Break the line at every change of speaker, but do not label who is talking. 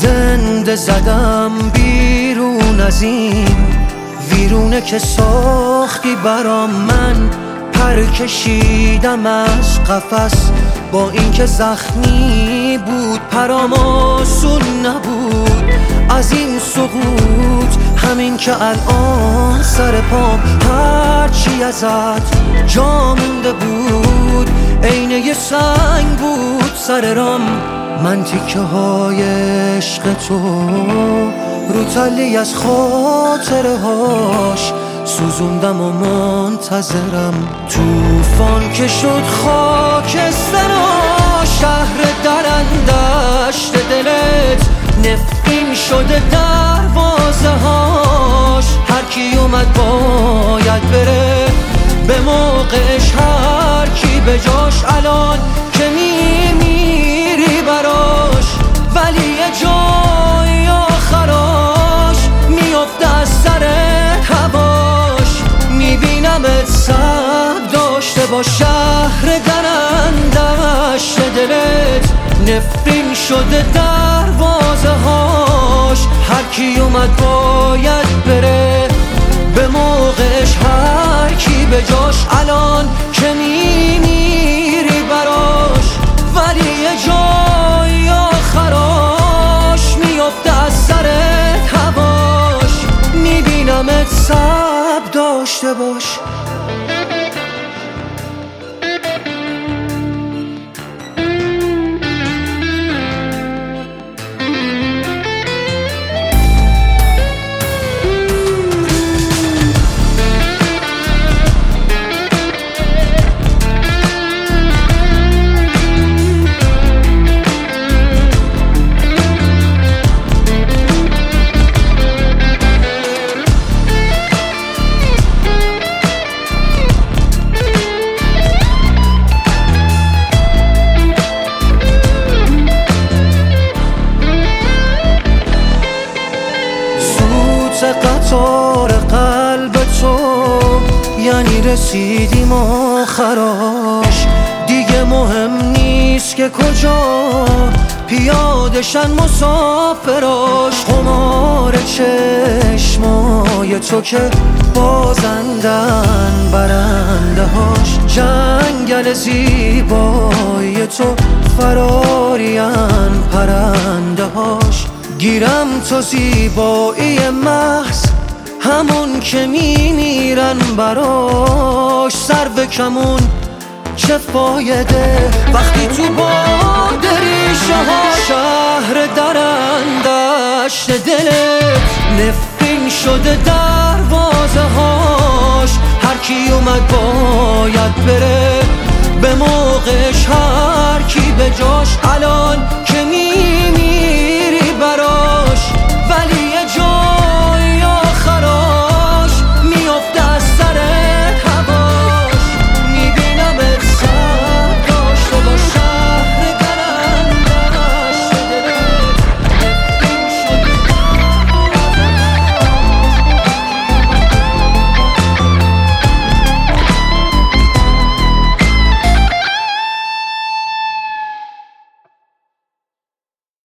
زنده زدم بیرون از این ویرونه که ساختی برام. من پر کشیدم از قفس با اینکه زخمی بود، پرام آسون نبود از این سقوط. همین که الان سر پام هرچی ازت جا مونده بود عین یه سنگ بود سر رام. من تیکه های عشق تو رو تلی از خاطره هاش سوزوندم و منتظرم. توفان که شد خاکسترا، شهر درندشت دلت نفرین شده دروازه هاش. هر کی اومد باید بره به موقعش، هر کی به جاش الان که میمیری براش. ولی یه جای آخراش میفته از سرت هواش. میبینمت سب داشته با شهر درندشت دلت نفرین شده دروازه هاش. هر کی اومد باید بره به موقعش، هر کی به جاش الان که میمیری براش. ولی یه جای آخراش میفته از سرت هواش. میبینمت سب داشته باش. قطار قلب تو یعنی رسیدیم آخراش. دیگه مهم نیست که کجا پیادشن مسافراش. خمار چشمای تو که بازندن برنده هاش. جنگل زیبای تو فرارین پرنده هاش. گیرم تو زیبایی محض همون که میمیرن براش. سر به کمون چه فایده وقتی تو باد ریشه ها. شهر درندشت دلت نفرین شده دروازه هاش. هر کی اومد باید بره به موقعش، هر کی به جاش الان